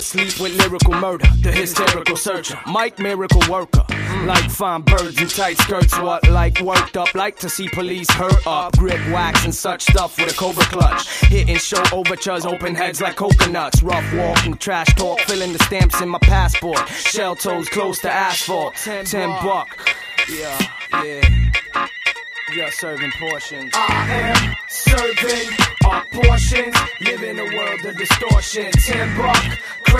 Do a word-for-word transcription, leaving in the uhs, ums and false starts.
Sleep with lyrical murder, the hysterical searcher. Mike miracle worker, like fine birds in tight skirts. What like worked up, like to see police hurt up. Grip wax and such stuff with a cobra clutch. Hitting show overtures, open heads like coconuts. Rough walking, trash talk, filling the stamps in my passport. Shell toes close to asphalt. Ten buck, yeah, yeah. Just serving portions. I am serving our portions. Live in a world of distortion. Ten buck.